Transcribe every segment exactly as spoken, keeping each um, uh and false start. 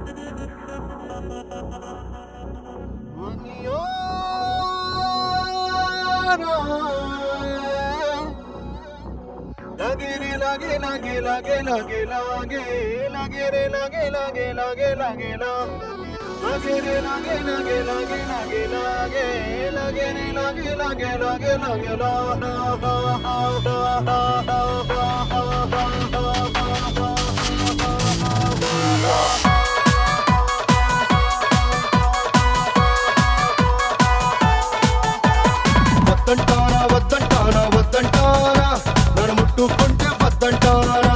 Lage re lage lage lage lage lage lage re lage lage lage lage la lage re lage lage lage lage lage lage re lage lage lage lage la la la la la. వద్దంటారా వద్దంటారా వద్దంటారా నన్ను ముట్టుకుంటే వద్దంటారా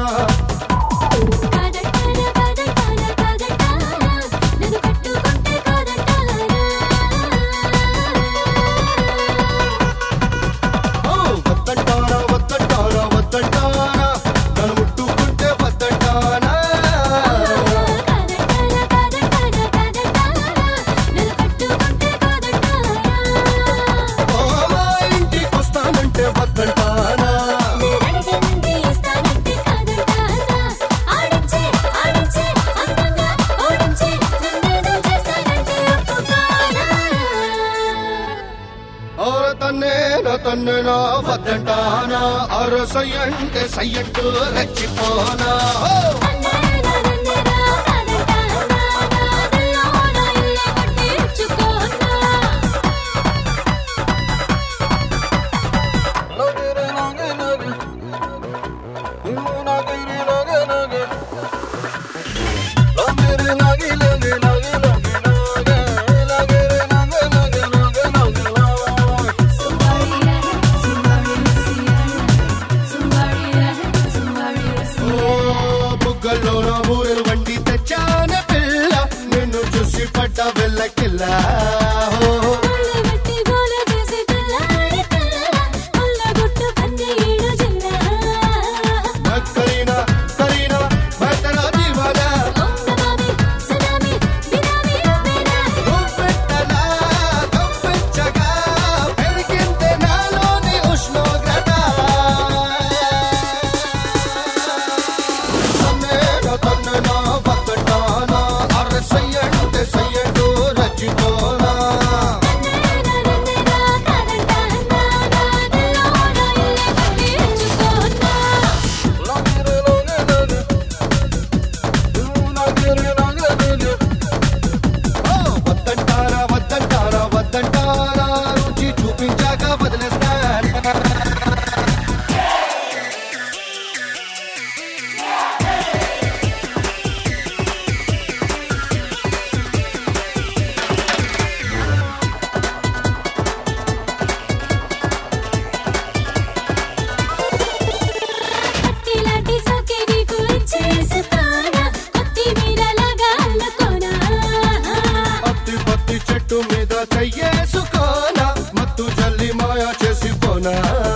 వద్దంటారా వద్దంటారా వద్దంటారా నన్ను ముట్టుకుంటే వద్దంటారా ఇంటికి వస్తానంటే వద్దంటారా తన్నేనా తన్నేనా వద్దంటానా అరు సయ్యంటే సయ్యంటూ రెచ్చిపోనా బుగ్గల్లోన బూరెలు వండి తెచ్చాన పిల్ల నిన్ను చూసి పడ్డ వెళ్ళకిల్ల కరీనా కరీనా భర్తనా దీవానా పెట్టలా కప్పించగా పెరిగిందే నాలోని ఉష్ణోగ్రత తన్నేనా తన్నేనా వద్దంటానా అరె సయ్యంటే సయ్యంటూ రచ్చిపోనా వద్దంటారా వద్దంటారా వద్దంటారా రుచి చూపించాక వదిలేస్తాను పత్తి పత్తి చెట్టు మీద చెయ్యేసుకోనా మత్తు జల్లి మాయా చేసిపోనా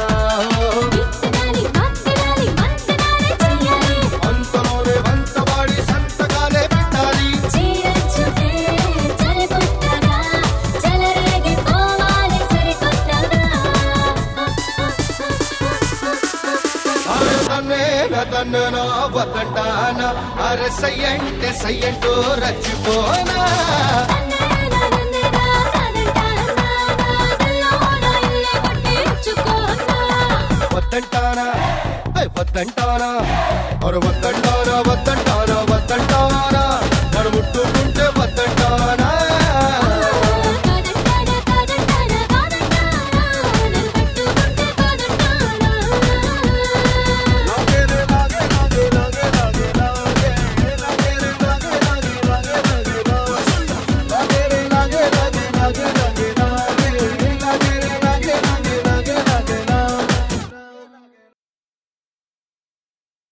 అంతలోనే వంతవాడి సంతకాలే పెట్టాలి అరే తన్నేనా తన్నేనా వద్దంటానా అరె సయ్యంటే సయ్యంటూ రచ్చిపోనా వద్దంటానా వద్దంటానా అరే వద్దంటానా వద్దంటానా